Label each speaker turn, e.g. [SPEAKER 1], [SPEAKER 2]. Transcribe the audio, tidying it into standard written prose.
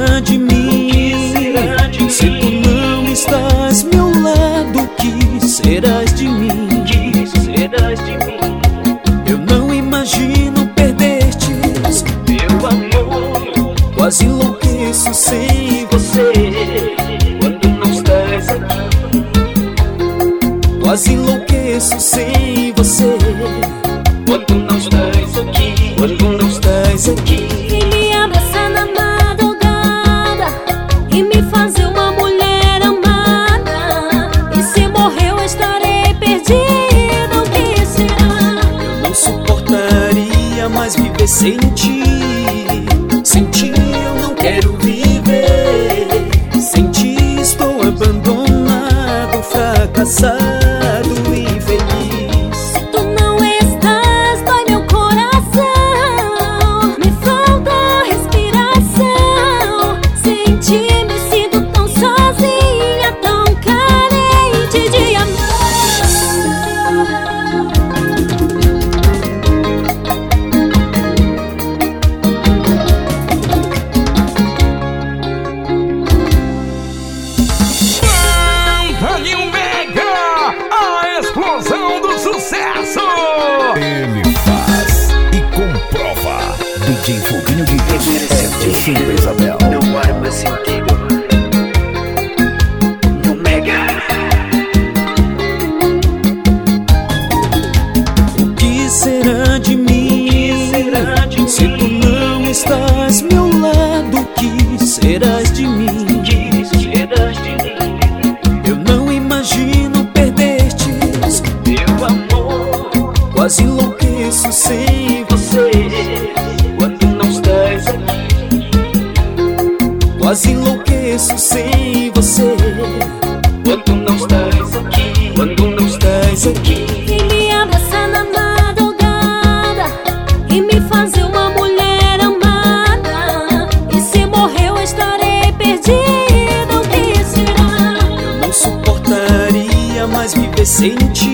[SPEAKER 1] será de mim? Se tu não estás meu lado, o que serás de mim? Eu não imagino perder-te, meu amor. Quase enlouqueço sem você quando não estás aqui. Quase enlouqueço sem você quando não estás aqui. Quando não estás aqui.
[SPEAKER 2] E me abraçar na madrugada e me fazer uma mulher amada. E se morrer eu estarei perdida, o que será?
[SPEAKER 1] Eu não suportaria mais viver sem ti. Sem ti eu não quero viver. Sem ti estou abandonado, fracassado, infeliz.
[SPEAKER 2] Se tu não estás, dói meu coração. Me falta respiração. Sem ti me sinto tão sozinha, tão carente de amor.
[SPEAKER 3] New Mega, a explosão do sucesso.
[SPEAKER 4] Ele faz e comprova. DJ Foguinho de Edson Isabel.
[SPEAKER 5] Não paro pra sentir. No Mega.
[SPEAKER 1] O que será de mim? Se tu não estás meu lado, o que serás de mim? Eu não imagino perder-te, meu amor. Quase enlouqueço sem você quando não estás aqui. Quase enlouqueço sem você quando não estás aqui. Quando não estás aqui.
[SPEAKER 2] E me abraçar na madrugada e me fazer uma mulher amada. E se morrer eu estarei perdida, o que será?
[SPEAKER 1] Eu não suportaria mais viver sem ti.